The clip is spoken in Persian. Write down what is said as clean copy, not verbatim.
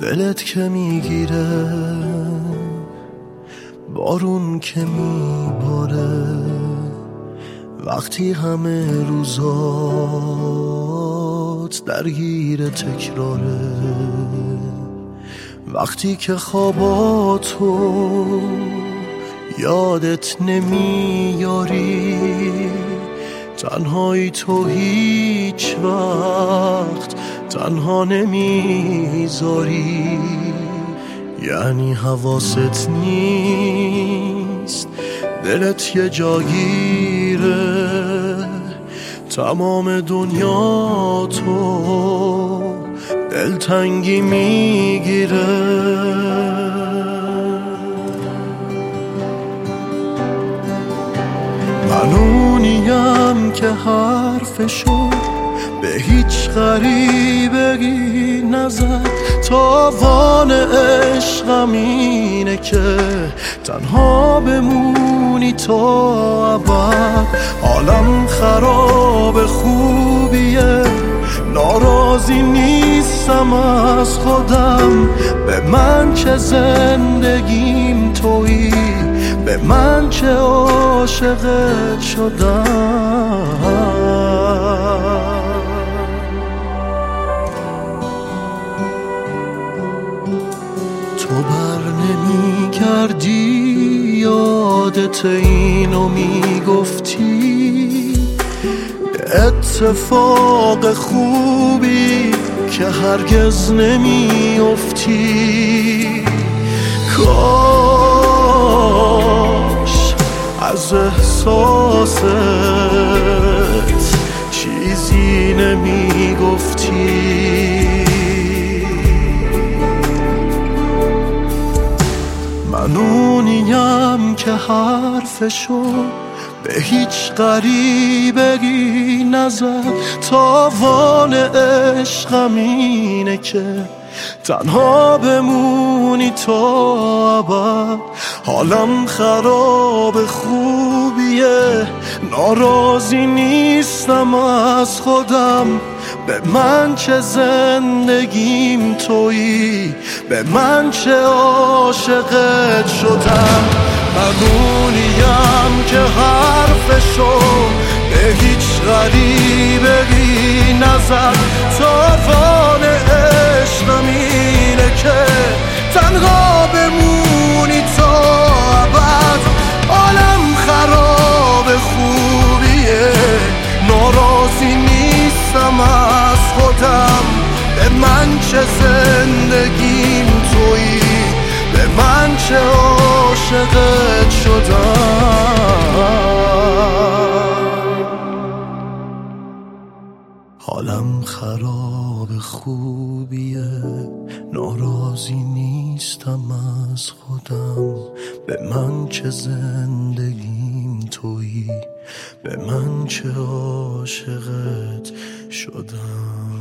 دلت که میگیره، بارون که میباره، وقتی همه روزات درگیر تکراره، وقتی که خواباتو یادت نمیاری، تنهایی تو هیچ وقت تنها نمیذاری، یعنی حواست نیست دلت یه جاگیره، تمام دنیا تو دلتنگی میگیره. من اونیم که حرفشو به هیچ غریبگی نزد، تاوان عشقم اینه که تنها بمونی تا ابد. حالم خراب خوبیه، ناراضی نیستم از خودم، به من چه زندگیم تویی، به من چه عاشقت شدم. تو بر نمی کردی، یادت اینو میگفتی، اتفاق خوبی که هرگز نمیافتی. کاش از احساست چیزی نمیگفتی. من اونیم که حرفشو به هیچ غریبگی نزد، تاوان عشقم اینه که تنها بمونی تا ابد. حالم خراب خوبیه، ناراضی نیستم از خودم، به من چه زندگیم تویی، به من چه عاشقت شدم. من اونیم که حرفشو به هیچ غریبگی نزد، تاوان عشقم اینه که تنها بمونی تا ابد. عالم خراب خوبیه، ناراضی نیستم از خودم، به من چه زندگیم تویی، به من چه عاشقت شدم. حالم خراب خوبیه، ناراضی نیستم از خودم، به من چه زندگیم تویی، به من چه عاشقت شدم.